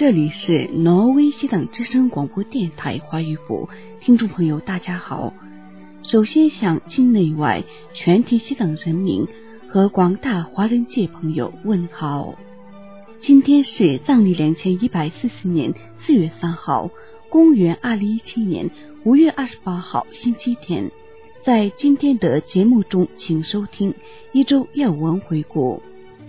这里是挪威西党之声广播电台华语部，听众朋友大家好。首先向境内外全体西党人民和广大华人界朋友问好。今天是藏历2144年4月3号，公元2017年5月28号星期天。在今天的节目中，请收听一周要闻回顾。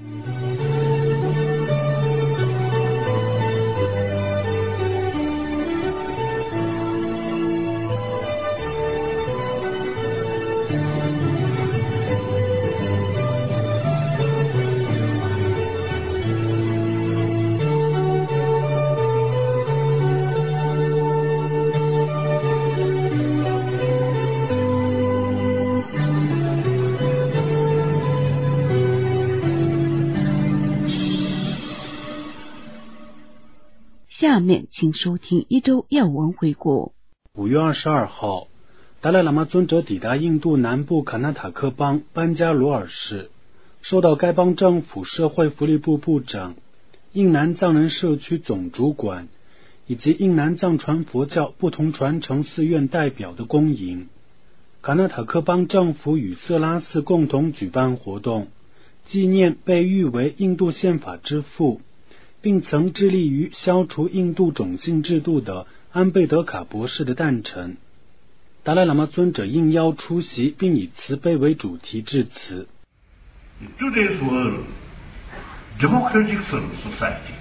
下面请收听一周要闻回顾。 5月22号，达赖喇嘛尊者抵达印度南部卡纳塔克邦班加罗尔市，受到该邦政府社会福利部部长、印南藏人社区总主管以及印南藏传佛教不同传承寺院代表的恭迎。卡纳塔克邦政府与色拉寺共同举办活动，纪念被誉为印度宪法之父并曾致力于消除印度种姓制度的安贝德卡博士的诞辰。达赖喇嘛尊者应邀出席，并以慈悲为主题致辞。 Today's world, democratic society,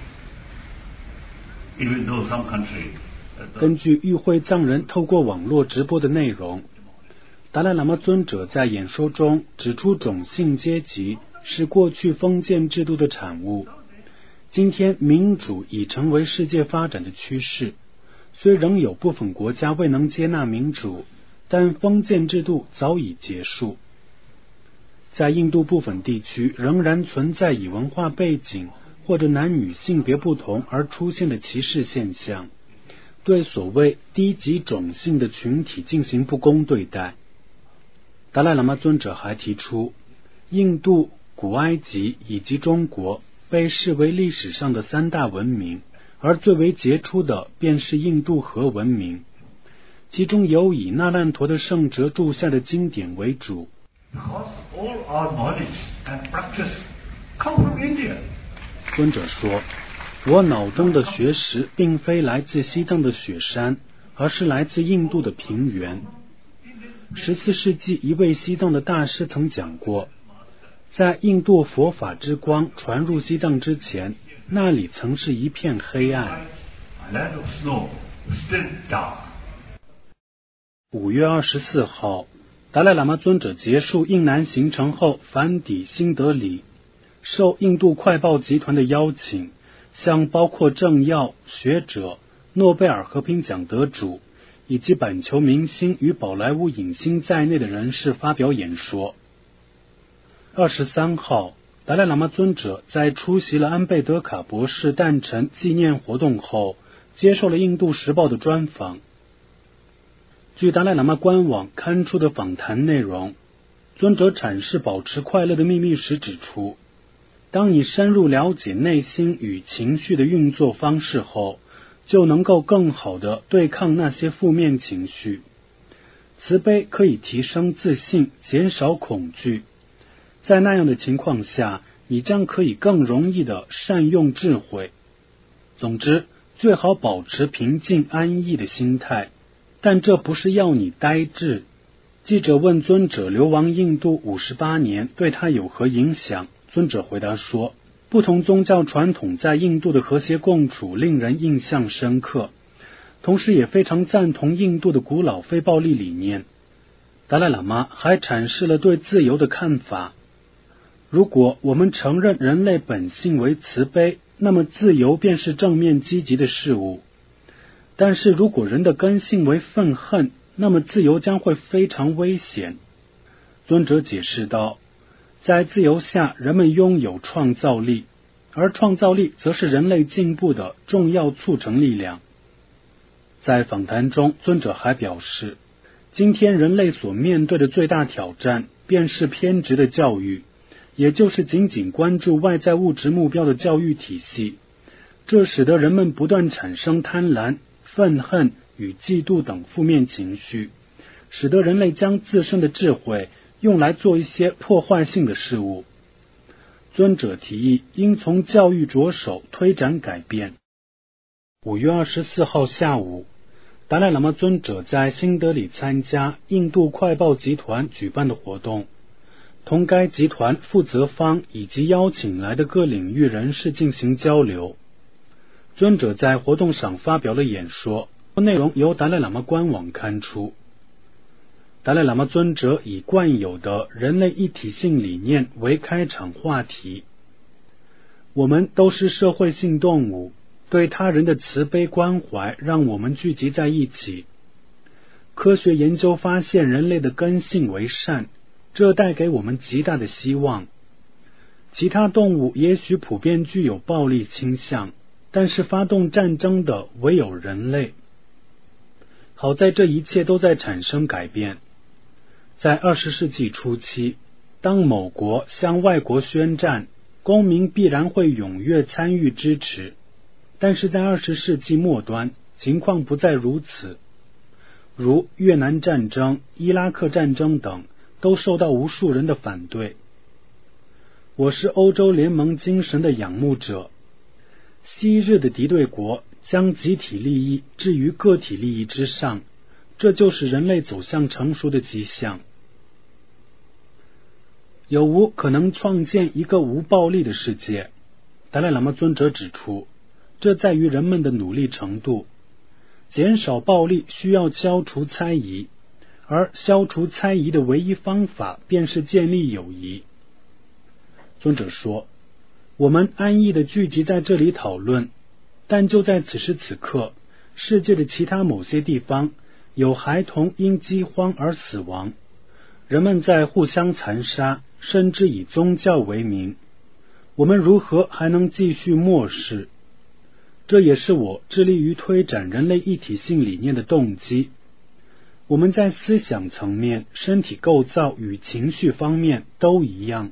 even though some country. 根据与会藏人透过网络直播的内容，达赖喇嘛尊者在演说中指出，种姓阶级是过去封建制度的产物。今天民主已成为世界发展的趋势，虽仍有部分国家未能接纳民主，但封建制度早已结束。在印度部分地区仍然存在以文化背景或者男女性别不同而出现的歧视现象，对所谓低级种姓的群体进行不公对待。达赖喇嘛尊者还提出，印度、古埃及以及中国被视为历史上的3大文明，而最为杰出的便是印度河文明，其中有以那烂陀的圣哲著下的经典为主。尊者说，我脑中的学识并非来自西藏的雪山，而是来自印度的平原。14世纪一位西藏的大师曾讲过，在印度佛法之光传入西藏之前，那里曾是一片黑暗。5月24号，达赖喇嘛尊者结束印南行程后返抵新德里，受印度快报集团的邀请，向包括政要、学者、诺贝尔和平奖得主以及板球明星与宝莱坞影星在内的人士发表演说。23号，达赖喇嘛尊者在出席了安贝德卡博士诞辰纪念活动后，接受了印度时报的专访。据达赖喇嘛官网刊出的访谈内容，尊者阐释保持快乐的秘密时指出，当你深入了解内心与情绪的运作方式后，就能够更好地对抗那些负面情绪。慈悲可以提升自信，减少恐惧。在那样的情况下，你将可以更容易地善用智慧。总之，最好保持平静安逸的心态，但这不是要你呆滞。记者问尊者流亡印度58年对他有何影响，尊者回答说，不同宗教传统在印度的和谐共处令人印象深刻，同时也非常赞同印度的古老非暴力理念。达赖喇嘛还阐释了对自由的看法。如果我们承认人类本性为慈悲，那么自由便是正面积极的事物。但是如果人的根性为愤恨，那么自由将会非常危险。尊者解释道，在自由下，人们拥有创造力，而创造力则是人类进步的重要促成力量。在访谈中，尊者还表示，今天人类所面对的最大挑战便是偏执的教育，也就是仅仅关注外在物质目标的教育体系。 这使得人们不断产生贪婪、愤恨与嫉妒等负面情绪，使得人类将自身的智慧用来做一些破坏性的事物。尊者提议应从教育着手推展改变。5月24号下午，达赖喇嘛尊者在新德里参加印度快报集团举办的活动，同该集团负责方以及邀请来的各领域人士进行交流。尊者在活动上发表了演说，内容由达赖喇嘛官网刊出。达赖喇嘛尊者以惯有的人类一体性理念为开场话题。我们都是社会性动物，对他人的慈悲关怀让我们聚集在一起。科学研究发现人类的根性为善，这带给我们极大的希望。其他动物也许普遍具有暴力倾向，但是发动战争的唯有人类。好在这一切都在产生改变。在20世纪初期，当某国向外国宣战，公民必然会踊跃参与支持，但是在20世纪末端，情况不再如此。如越南战争、伊拉克战争等，都受到无数人的反对。我是欧洲联盟精神的仰慕者。昔日的敌对国将集体利益置于个体利益之上，这就是人类走向成熟的迹象。有无可能创建一个无暴力的世界？达赖喇嘛尊者指出，这在于人们的努力程度。减少暴力需要消除猜疑，而消除猜疑的唯一方法便是建立友谊。尊者说，我们安逸地聚集在这里讨论，但就在此时此刻，世界的其他某些地方有孩童因饥荒而死亡，人们在互相残杀，甚至以宗教为名。我们如何还能继续漠视？这也是我致力于推展人类一体性理念的动机。我们在思想层面、身体构造与情绪方面都一样。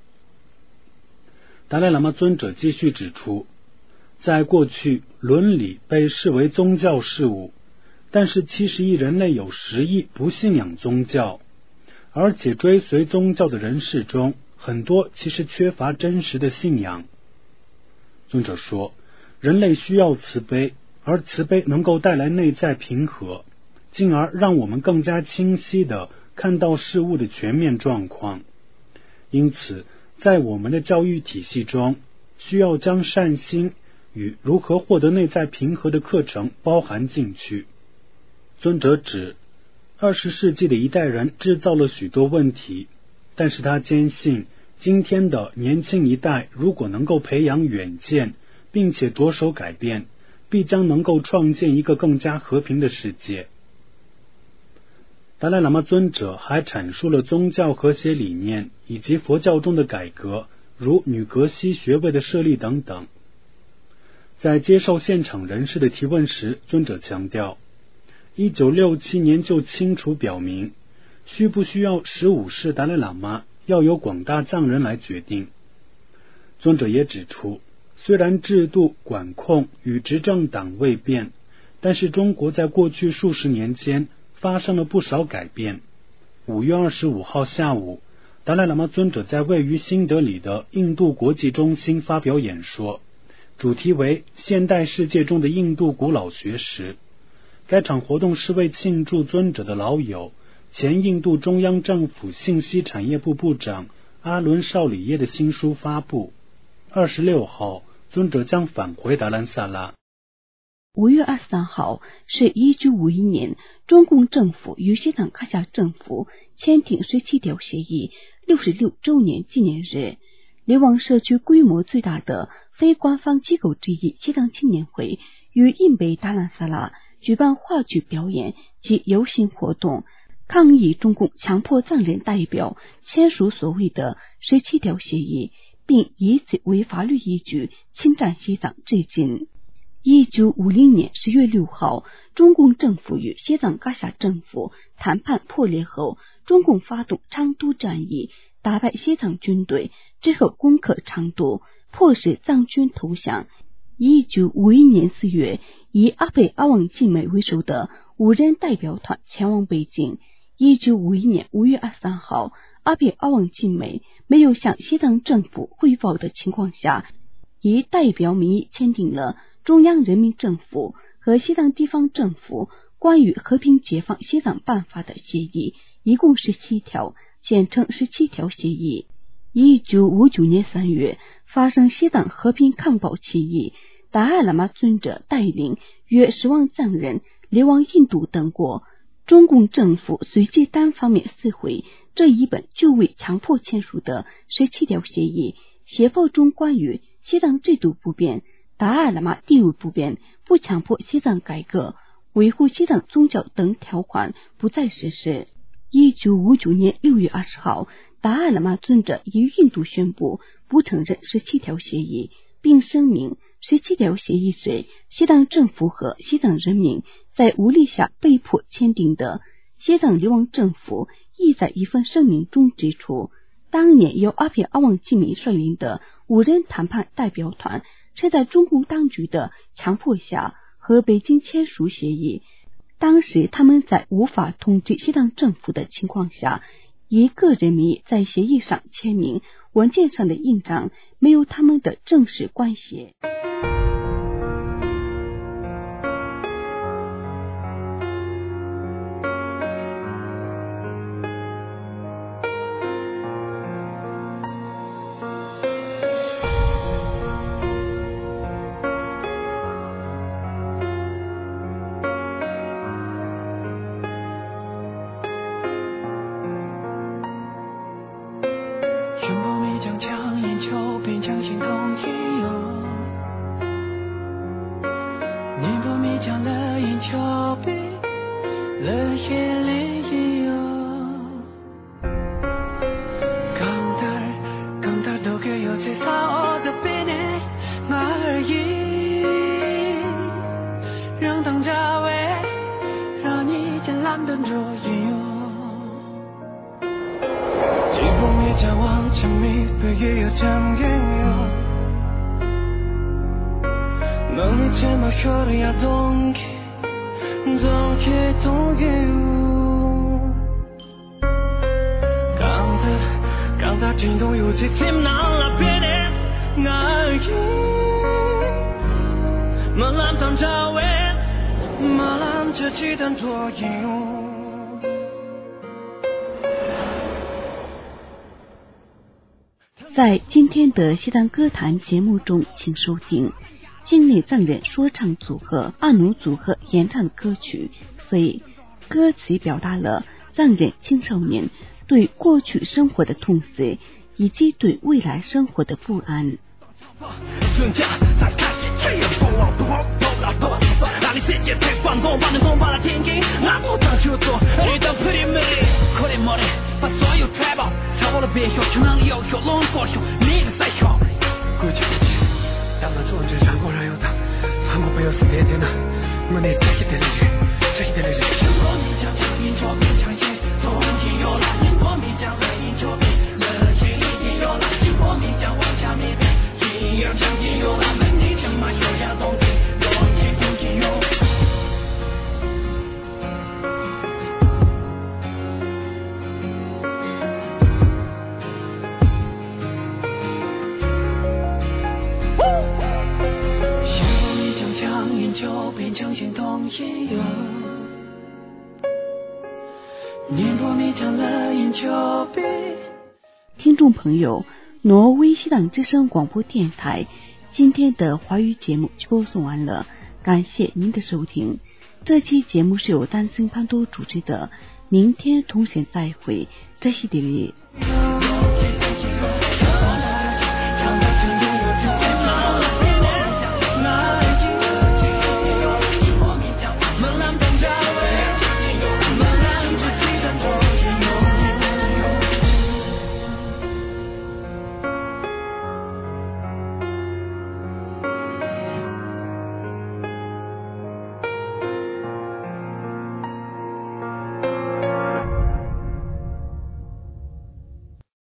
达赖喇嘛尊者继续指出，在过去，伦理被视为宗教事务，但是70亿人类有10亿不信仰宗教，而且追随宗教的人士中，很多其实缺乏真实的信仰。尊者说，人类需要慈悲，而慈悲能够带来内在平和，进而让我们更加清晰地看到事物的全面状况。因此，在我们的教育体系中，需要将善心与如何获得内在平和的课程包含进去。尊者指，20世纪的一代人制造了许多问题，但是他坚信，今天的年轻一代如果能够培养远见，并且着手改变，必将能够创建一个更加和平的世界。达赖喇嘛尊者还阐述了宗教和谐理念以及佛教中的改革，如女格西学位的设立等等。在接受现场人士的提问时，尊者强调，1967年就清楚表明，需不需要15世达赖喇嘛要由广大藏人来决定。尊者也指出，虽然制度管控与执政党未变，但是中国在过去数十年间发生了不少改变。5月25号下午，达赖喇嘛尊者在位于新德里的印度国际中心发表演说，主题为现代世界中的印度古老学识。该场活动是为庆祝尊者的老友、前印度中央政府信息产业部部长阿伦绍里耶的新书发布。26号，尊者将返回达兰萨拉。 5月23号是1951年中共政府与西藏喀夏政府签订17条协议66周年纪念日。流亡社区规模最大的非官方机构之一西藏青年会于印北达兰萨拉举办话剧表演及游行活动，抗议中共强迫藏人代表签署所谓的17条协议，并以此为法律依据侵占西藏至今。1950年10月6号，中共政府与西藏喀夏政府谈判破裂后，中共发动昌都战役，打败西藏军队之后攻克昌都，迫使藏军投降。 1951年4月，以阿贝阿旺季美为首的5人代表团前往北京。1951年5月23号，阿贝阿旺季美没有向西藏政府汇报的情况下，以代表名义签订了中央人民政府和西藏地方政府关于和平解放西藏办法的协议，一共17条，简称17条协议。1959年3月，发生西藏和平抗暴起义，达赖喇嘛尊者带领约10万藏人流亡印度等国，中共政府随即单方面撕毁这一本就未强迫签署的17条协议。协报中关于西藏制度不变、达赖喇嘛地位不变、不强迫西藏改革、维护西藏宗教等条款不再实施。1959年6月20号，达赖喇嘛尊者以印度宣布不承认17条协议，并声明17条协议是西藏政府和西藏人民在无力下被迫签订的。西藏流亡政府亦在一份声明中指出，当年由阿贝阿旺季美率领的5人谈判代表团是在中共当局的强迫下和北京签署协议。当时他们在无法统治西藏政府的情况下，以个人名义在协议上签名，文件上的印章没有他们的正式关系。在今天的西藏歌坛节目中，请收听境内藏人说唱组合阿努组合演唱的歌曲《飞》。歌词表达了藏人青少年对过去生活的痛思，以及对未来生活的不安。 把所有财宝朝我的变小，穷人的要求，龙过胸，你的赛小。过去不见，但我做这山果然有他，韩国不要死点点的，我那这一点的人，这一点的人。如果你将强硬作变强些，从今有了；如果你将乐音作变，乐心已经有了；如果你将往下灭变，进而强劲有了，门你将马修养动地，用心不尽用。就变成行动应用，念过没讲了研究比。 听众朋友，挪威西藏之声广播电台今天的华语节目就播送完了，感谢您的收听。这期节目是由丹森潘多主持的，明天同时再会，这是迪丽。